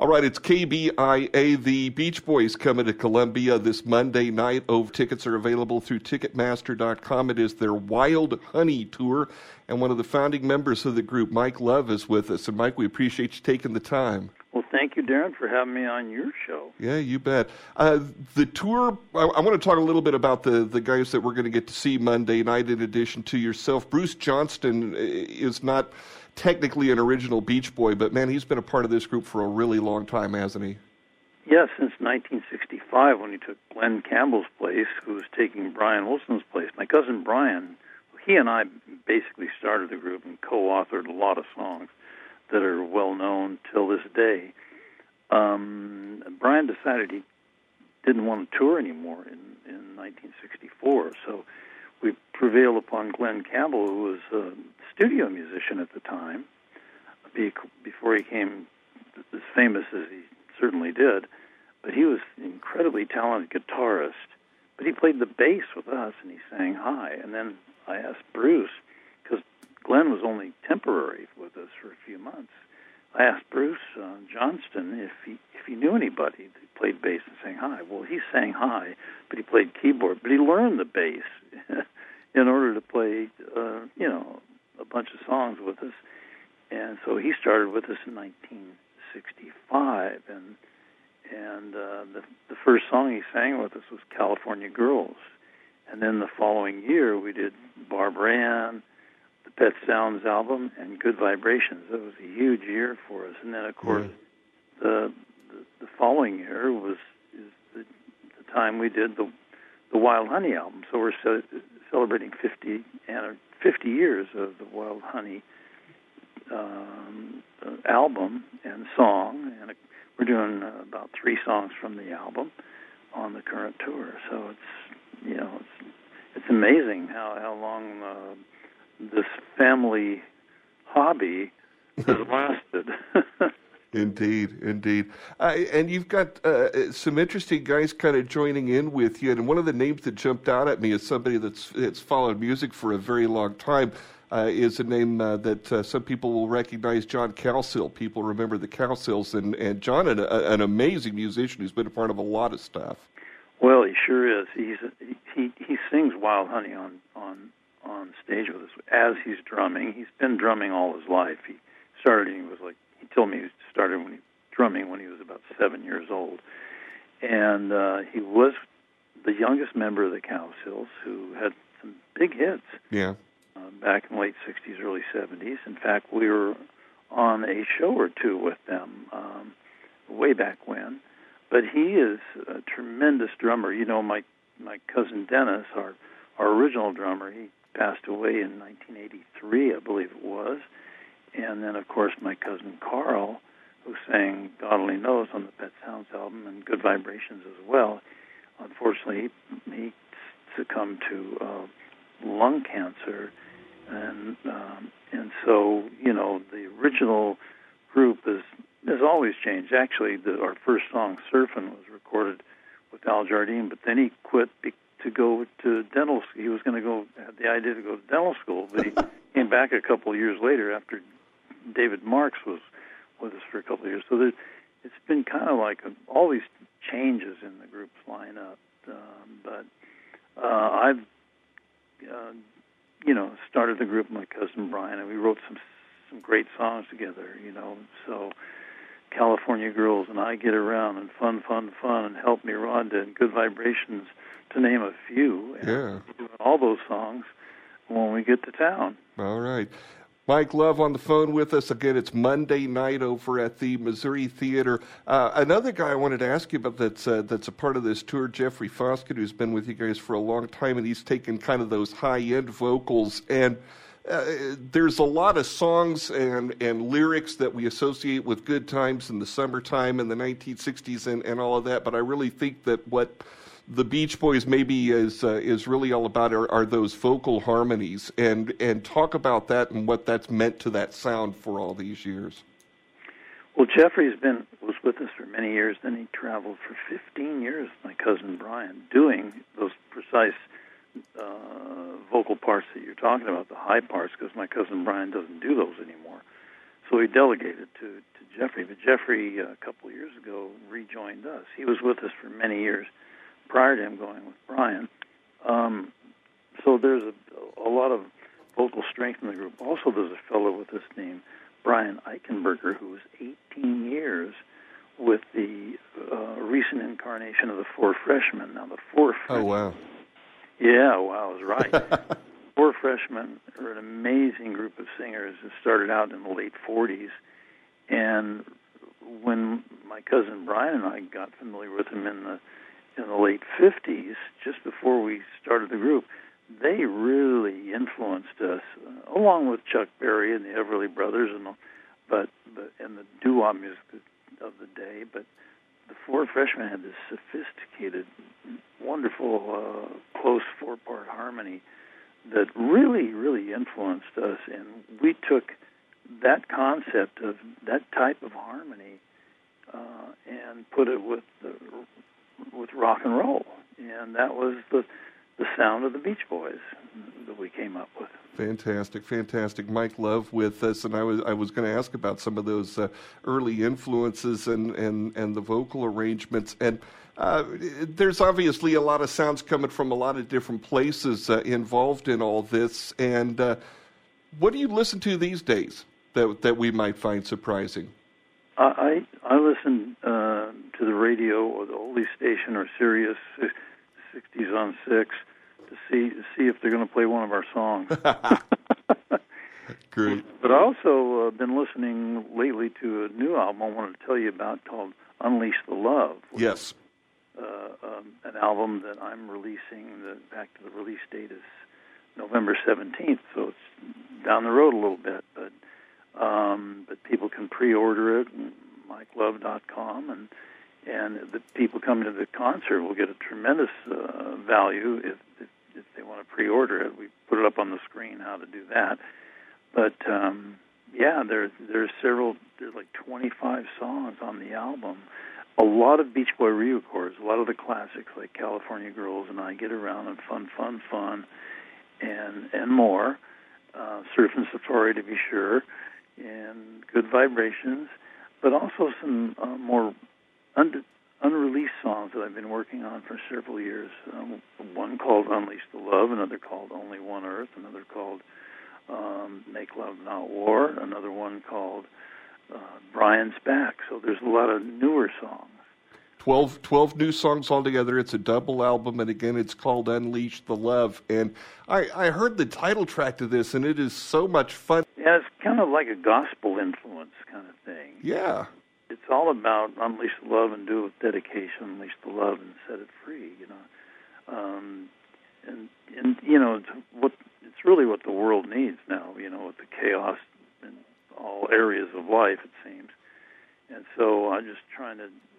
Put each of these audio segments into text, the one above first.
All right, it's KBIA. The Beach Boys coming to Columbia this Monday night. Tickets are available through Ticketmaster.com. It is their Wild Honey Tour, and one of the founding members of the group, Mike Love, is with us. And Mike, we appreciate you taking the time. Well, thank you, Darren, for having me on your show. Yeah, you bet. The tour, I want to talk a little bit about the guys that we're going to get to see Monday night in addition to yourself. Bruce Johnston is not technically an original Beach Boy, but, man, he's been a part of this group for a really long time, hasn't he? Yeah, since 1965 when he took Glenn Campbell's place, who was taking Brian Wilson's place. My cousin Brian, he and I basically started the group and co-authored a lot of songs that are well-known till this day. Brian decided he didn't want to tour anymore in 1964, so we prevailed upon Glenn Campbell, who was a studio musician at the time, before he became as famous as he certainly did. But he was an incredibly talented guitarist. But he played the bass with us, and he sang high. And then I asked Bruce, because Glenn was only temporary with us for a few months. I asked Bruce Johnston if he knew anybody that played bass and sang high. Well, he sang high, but he played keyboard. But he learned the bass in order to play, a bunch of songs with us. And so he started with us in 1965, and the first song he sang with us was California Girls. And then the following year we did Barbara Ann, the Pet Sounds album, and Good Vibrations. It was a huge year for us. And then, of course, the following year is the time we did the Wild Honey album. So we're celebrating 50 years of the Wild Honey album and song, and we're doing about 3 songs from the album on the current tour. So it's amazing how long this family hobby has lasted. Indeed. And you've got some interesting guys kind of joining in with you. And one of the names that jumped out at me as somebody that's followed music for a very long time is a name that some people will recognize, John Cowsill. People remember the Cowsills. And John, an amazing musician who's been a part of a lot of stuff. Well, he sure is. He sings Wild Honey on stage with us as he's drumming. He's been drumming all his life. He told me he started drumming when he was about 7 years old. And he was the youngest member of the Cowsills, who had some big hits back in the late 60s, early 70s. In fact, we were on a show or two with them way back when. But he is a tremendous drummer. You know, my cousin Dennis, our original drummer, he passed away in 1983, I believe it was. And then, of course, my cousin Carl, who sang God Only Knows on the Pet Sounds album and Good Vibrations as well. Unfortunately, he succumbed to lung cancer. And so, the original group has always changed. Actually, our first song, Surfin', was recorded with Al Jardine, but then he quit to go to dental school. He was going to had the idea to go to dental school, but he came back a couple of years later after David Marks was with us for a couple of years. So it's been kind of like all these changes in the group's lineup. But I've, started the group with my cousin Brian, and we wrote some great songs together, So California Girls and I Get Around and Fun, and Help Me Rhonda and Good Vibrations, to name a few. And we're doing all those songs when we get to town. All right. Mike Love on the phone with us. Again, it's Monday night over at the Missouri Theater. Another guy I wanted to ask you about that's a part of this tour, Jeffrey Foskett, who's been with you guys for a long time, and he's taken kind of those high-end vocals. And there's a lot of songs and lyrics that we associate with good times in the summertime in the 1960s and all of that, but I really think that what the Beach Boys maybe is really all about are those vocal harmonies, and talk about that and what that's meant to that sound for all these years. Well, Jeffrey was with us for many years. Then he traveled for 15 years, my cousin Brian, doing those precise vocal parts that you're talking about, the high parts, because my cousin Brian doesn't do those anymore. So he delegated to Jeffrey. But Jeffrey, a couple of years ago, rejoined us. He was with us for many years prior to him going with Brian. So there's a lot of vocal strength in the group. Also, there's a fellow with this name, Brian Eichenberger, who was 18 years with the recent incarnation of the Four Freshmen. Now, the Four Freshmen... Oh, wow. Yeah, wow, I was right. Four Freshmen are an amazing group of singers that started out in the late 40s. And when my cousin Brian and I got familiar with them in the late 50s, just before we started the group, they really influenced us, along with Chuck Berry and the Everly Brothers and the doo-wop music of the day. But the Four Freshmen had this sophisticated, wonderful, close four-part harmony that really, really influenced us. And we took that concept of that type of harmony and put it with rock and roll. And that was the sound of the Beach Boys that we came up with. Fantastic, fantastic. Mike Love with us, and I was going to ask about some of those early influences and the vocal arrangements. And there's obviously a lot of sounds coming from a lot of different places involved in all this. And what do you listen to these days that we might find surprising? I listen to the radio or the oldies station or Sirius 60s on 6 to see if they're going to play one of our songs. Great. But I also been listening lately to a new album I wanted to tell you about called Unleash the Love. Yes. An album that I'm releasing. Back to the release date is November 17th, so it's down the road a little bit. But people can pre-order it at MikeLove.com, and the people coming to the concert will get a tremendous value if they want to pre-order it. We put it up on the screen how to do that. But there's like 25 songs on the album. A lot of Beach Boy re-records, a lot of the classics like California Girls and I Get Around and Fun, Fun, Fun, and more. Surf and Safari, to be sure, and Good Vibrations, but also some more unreleased songs that I've been working on for several years. One called Unleash the Love, another called Only One Earth, another called Make Love Not War, another one called Brian's Back. So there's a lot of newer songs. 12 new songs altogether. It's a double album, and again, it's called Unleash the Love. And I heard the title track to this, and it is so much fun. Yeah, it's kind of like a gospel influence kind of thing. Yeah. It's all about unleash the love and do it with dedication, unleash the love and set it free, and it's really what the world needs now, with the chaos in all areas of life, it seems. And so I just try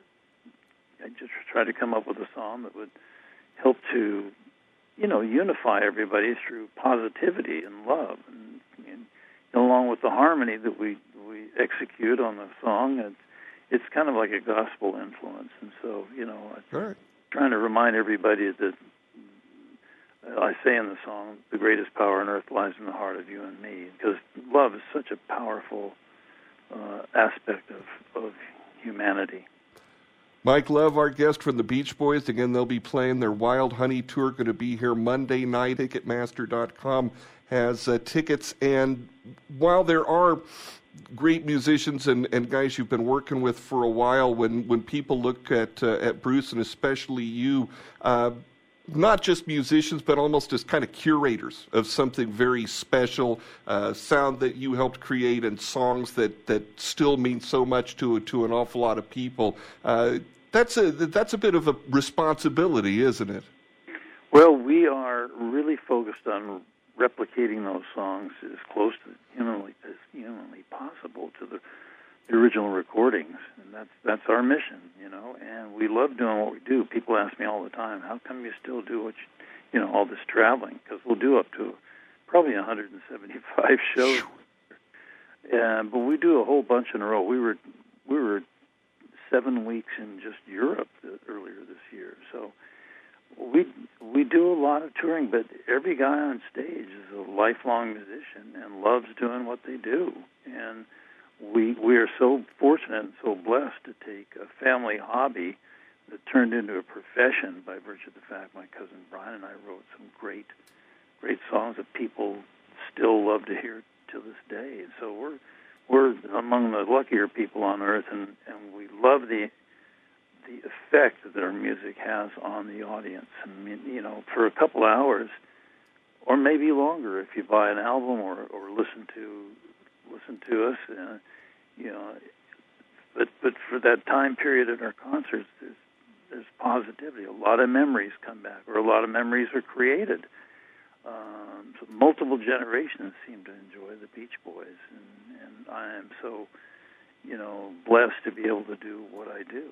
to come up with a song that would help to, unify everybody through positivity and love, and along with the harmony that we execute on the song. It's kind of like a gospel influence, and so I'm trying to remind everybody that I say in the song, the greatest power on earth lies in the heart of you and me, because love is such a powerful aspect of humanity. Mike Love, our guest from the Beach Boys. Again, they'll be playing their Wild Honey Tour, going to be here Monday night. Ticketmaster.com has tickets, and while there are great musicians and guys you've been working with for a while, when people look at Bruce and especially you, not just musicians, but almost as kind of curators of something very special, sound that you helped create and songs that still mean so much to an awful lot of people. That's a bit of a responsibility, isn't it? Well, we are really focused on replicating those songs as close to humanly possible to the original recordings, and that's our mission, And we love doing what we do. People ask me all the time, "How come you still do all this traveling?" Because we'll do up to probably 175 shows, but we do a whole bunch in a row. We were 7 weeks in just Europe earlier this year, so. We do a lot of touring, but every guy on stage is a lifelong musician and loves doing what they do. And we are so fortunate and so blessed to take a family hobby that turned into a profession by virtue of the fact my cousin Brian and I wrote some great songs that people still love to hear to this day. And so we're among the luckier people on earth, and we love the effect that our music has on the audience. I mean, for a couple hours, or maybe longer, if you buy an album or listen to us, But for that time period at our concerts, there's positivity. A lot of memories come back, or a lot of memories are created. So multiple generations seem to enjoy the Beach Boys, and I am so, blessed to be able to do what I do,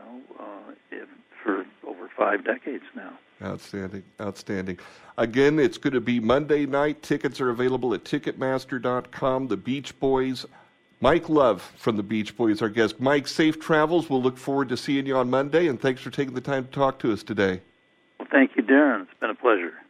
for over 5 decades now. Outstanding. Again, it's going to be Monday night. Tickets are available at Ticketmaster.com. The Beach Boys. Mike Love from the Beach Boys, our guest. Mike, safe travels. We'll look forward to seeing you on Monday, and thanks for taking the time to talk to us today. Well, thank you, Darren. It's been a pleasure.